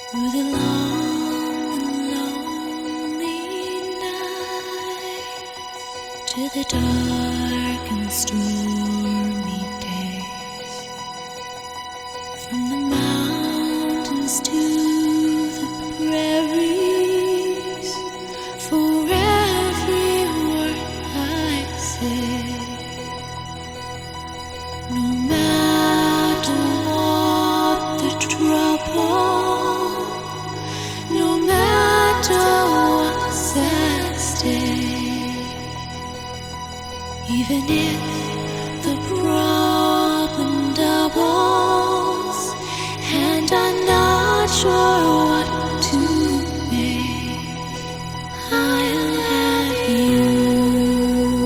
Through the long and lonely nights, to the dark and stormy days, from the mountains to the prairies, for every word I say, no matter what the trouble, no matter what's at stake, even if the problem doubles and I'm not sure what to make, I'll have you.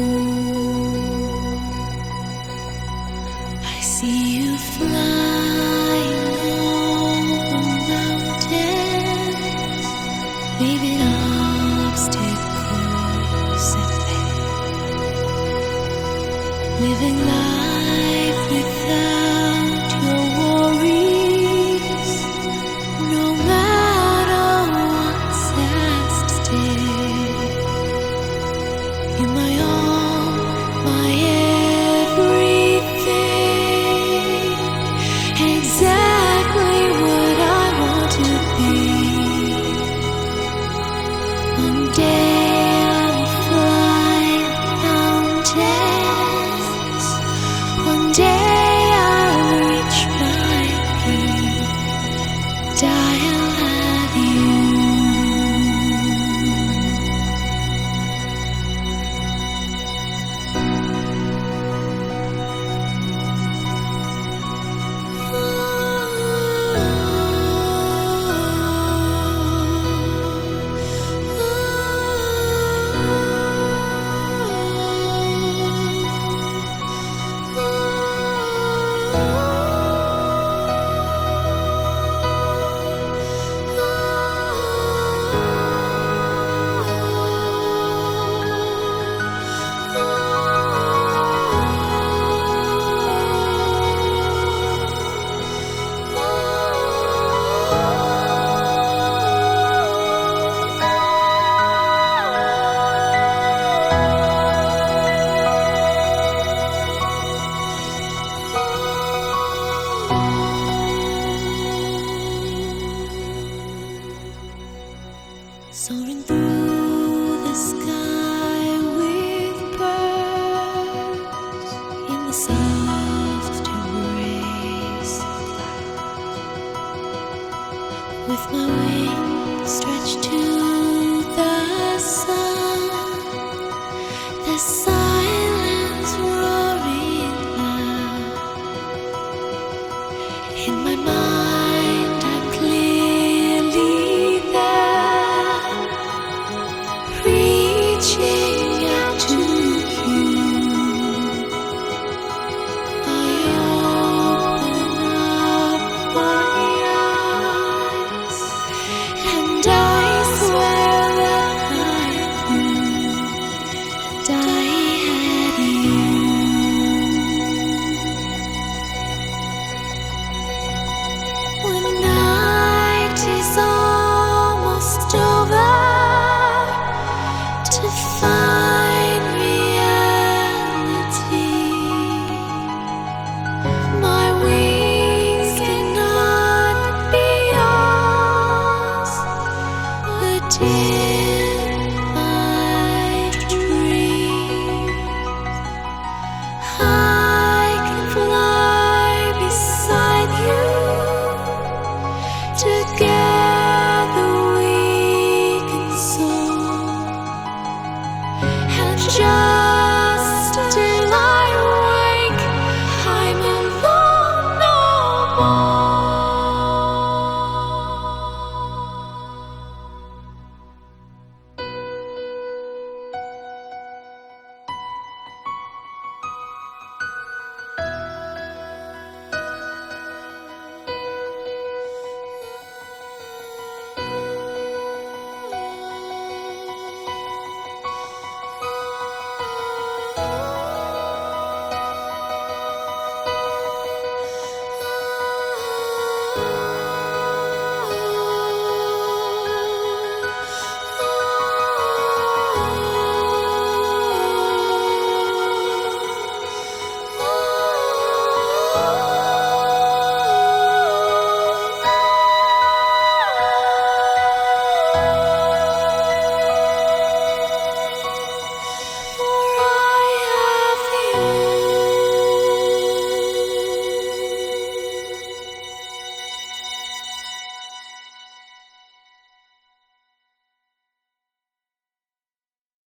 I see you flying over mountains, leaving obstacles at bay, living life without your worries, no matter what's at stake. You're my all, my everything, exactly what I want to be. One day I'll fly mountains, one day I'll reach my peak, and I'll have you. Soaring through the sky with birds in the soft embrace of clouds, with my wings stretched to the sun, the silence roaring loud. In my mind I'm clearly there, reaching out to you. I open up my eyes, and I swear that I knew that I had you. When night is almost over, to find reality, my wings cannot be yours. The day